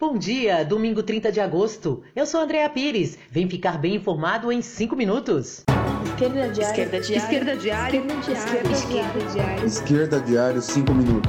Bom dia, domingo 30 de agosto. Eu sou Andréa Pires. Vem ficar bem informado em 5 minutos. Esquerda Diário. Esquerda Diário. Esquerda Diário. Esquerda Diário. Esquerda Diário, 5 minutos.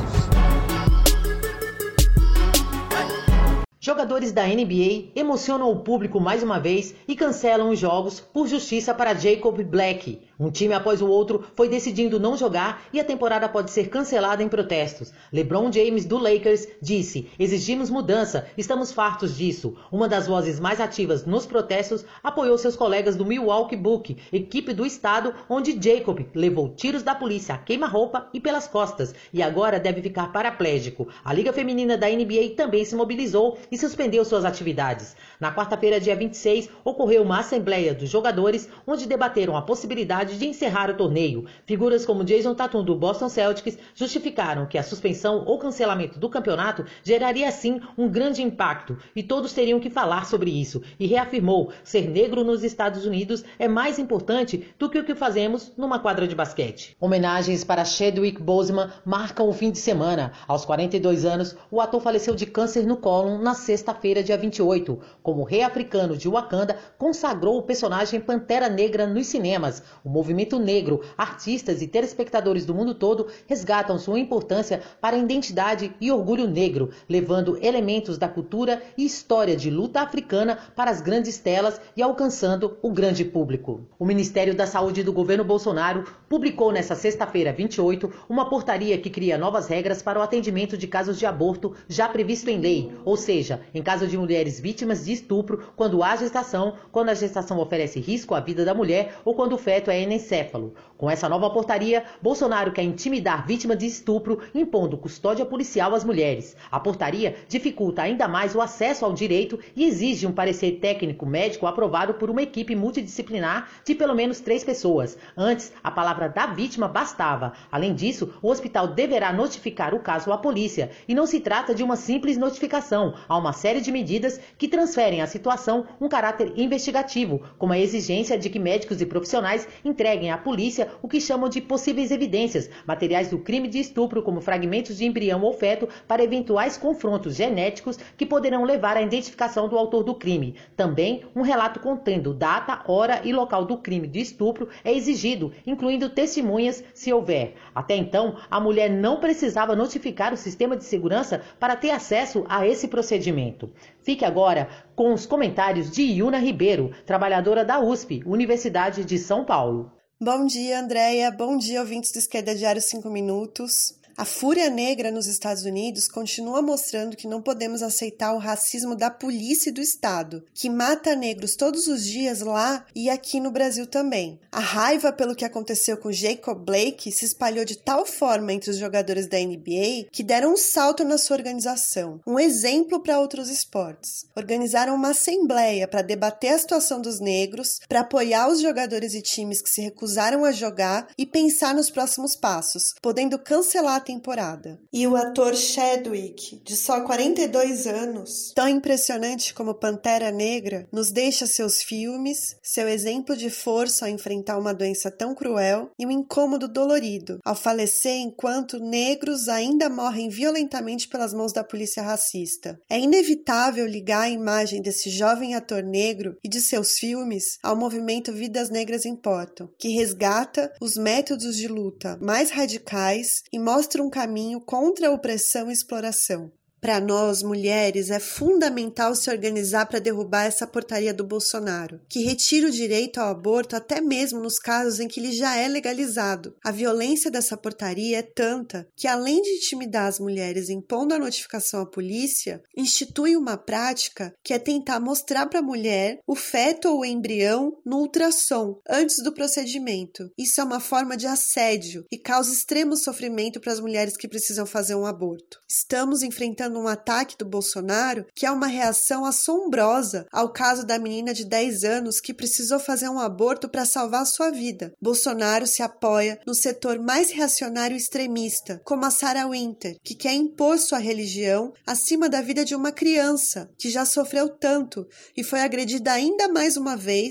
Jogadores da NBA emocionam o público mais uma vez e cancelam os jogos por justiça para Jacob Blake. Um time após o outro foi decidindo não jogar e a temporada pode ser cancelada em protestos. LeBron James, do Lakers, disse: "Exigimos mudança, estamos fartos disso." Uma das vozes mais ativas nos protestos apoiou seus colegas do Milwaukee Bucks, equipe do estado onde Jacob levou tiros da polícia a queima-roupa e pelas costas e agora deve ficar paraplégico. A Liga Feminina da NBA também se mobilizou e suspendeu suas atividades. Na quarta-feira, dia 26, ocorreu uma assembleia dos jogadores onde debateram a possibilidade de encerrar o torneio. Figuras como Jason Tatum do Boston Celtics justificaram que a suspensão ou cancelamento do campeonato geraria sim um grande impacto e todos teriam que falar sobre isso, e reafirmou: ser negro nos Estados Unidos é mais importante do que o que fazemos numa quadra de basquete. Homenagens para Chadwick Boseman marcam o fim de semana. Aos 42 anos, o ator faleceu de câncer no cólon na sexta-feira, dia 28. Como rei africano de Wakanda, consagrou o personagem Pantera Negra nos cinemas. O movimento negro, artistas e telespectadores do mundo todo resgatam sua importância para a identidade e orgulho negro, levando elementos da cultura e história de luta africana para as grandes telas e alcançando o grande público. O Ministério da Saúde do governo Bolsonaro publicou nesta sexta-feira, 28, uma portaria que cria novas regras para o atendimento de casos de aborto já previsto em lei, ou seja, em caso de mulheres vítimas de estupro, quando há gestação, quando a gestação oferece risco à vida da mulher ou quando o feto é anencéfalo. Com essa nova portaria, Bolsonaro quer intimidar vítima de estupro, impondo custódia policial às mulheres. A portaria dificulta ainda mais o acesso ao direito e exige um parecer técnico médico aprovado por uma equipe multidisciplinar de pelo menos 3 pessoas. Antes, a palavra da vítima bastava. Além disso, o hospital deverá notificar o caso à polícia, e não se trata de uma simples notificação. Há uma série de medidas que transferem à situação um caráter investigativo, como a exigência de que médicos e profissionais entreguem à polícia o que chamam de possíveis evidências, materiais do crime de estupro, como fragmentos de embrião ou feto, para eventuais confrontos genéticos que poderão levar à identificação do autor do crime. Também, um relato contendo data, hora e local do crime de estupro é exigido, incluindo testemunhas, se houver. Até então, a mulher não precisava notificar o sistema de segurança para ter acesso a esse procedimento. Fique agora com os comentários de Yuna Ribeiro, trabalhadora da USP, Universidade de São Paulo. Bom dia, Andréia. Bom dia, ouvintes do Esquerda Diário 5 minutos. A fúria negra nos Estados Unidos continua mostrando que não podemos aceitar o racismo da polícia e do Estado, que mata negros todos os dias lá e aqui no Brasil também. A raiva pelo que aconteceu com Jacob Blake se espalhou de tal forma entre os jogadores da NBA que deram um salto na sua organização, um exemplo para outros esportes. Organizaram uma assembleia para debater a situação dos negros, para apoiar os jogadores e times que se recusaram a jogar e pensar nos próximos passos, podendo cancelar temporada. E o ator Chadwick, de só 42 anos, tão impressionante como Pantera Negra, nos deixa seus filmes, seu exemplo de força ao enfrentar uma doença tão cruel e um incômodo dolorido, ao falecer enquanto negros ainda morrem violentamente pelas mãos da polícia racista. É inevitável ligar a imagem desse jovem ator negro e de seus filmes ao movimento Vidas Negras Importam, que resgata os métodos de luta mais radicais e mostra um caminho contra a opressão e exploração. Para nós, mulheres, é fundamental se organizar para derrubar essa portaria do Bolsonaro, que retira o direito ao aborto até mesmo nos casos em que ele já é legalizado. A violência dessa portaria é tanta que, além de intimidar as mulheres impondo a notificação à polícia, institui uma prática que é tentar mostrar para a mulher o feto ou o embrião no ultrassom, antes do procedimento. Isso é uma forma de assédio e causa extremo sofrimento para as mulheres que precisam fazer um aborto. Estamos enfrentando um ataque do Bolsonaro que é uma reação assombrosa ao caso da menina de 10 anos que precisou fazer um aborto para salvar sua vida. Bolsonaro se apoia no setor mais reacionário e extremista, como a Sarah Winter, que quer impor sua religião acima da vida de uma criança que já sofreu tanto e foi agredida ainda mais uma vez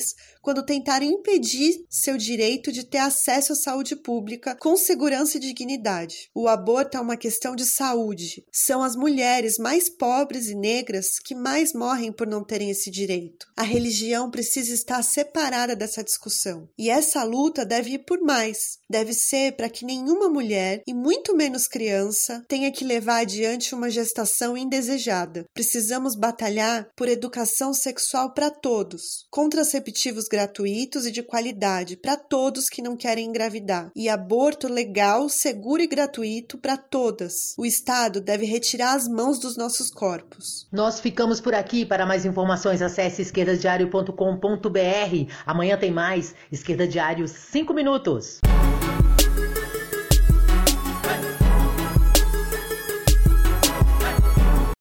quando tentaram impedir seu direito de ter acesso à saúde pública com segurança e dignidade. O aborto é uma questão de saúde. São as mulheres mais pobres e negras que mais morrem por não terem esse direito. A religião precisa estar separada dessa discussão. E essa luta deve ir por mais. Deve ser para que nenhuma mulher, e muito menos criança, tenha que levar adiante uma gestação indesejada. Precisamos batalhar por educação sexual para todos, contraceptivos gratuitos e de qualidade para todos que não querem engravidar, e aborto legal, seguro e gratuito para todas. O Estado deve retirar as mãos dos nossos corpos. Nós ficamos por aqui. Para mais informações, acesse esquerdadiario.com.br. Amanhã tem mais Esquerda Diário 5 minutos.